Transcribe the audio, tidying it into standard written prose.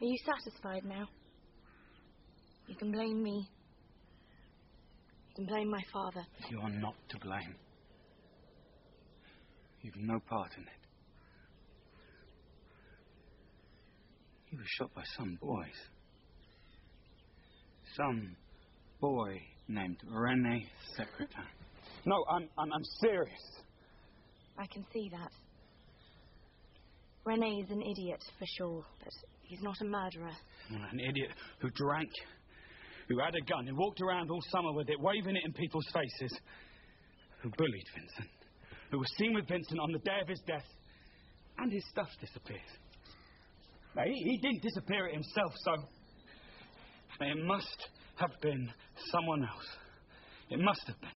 Are you satisfied now? You can blame me. You can blame my father. You are not to blame. You've no part in it. He was shot by some boys. Some boy named René Secretin. No, I'm serious. I can see that. René is an idiot, for sure, but he's not a murderer. An idiot who drank, who had a gun, who walked around all summer with it, waving it in people's faces, who bullied Vincent, who was seen with Vincent on the day of his death, and his stuff disappeared. Now, he didn't disappear it himself, so it must have been someone else. It must have been.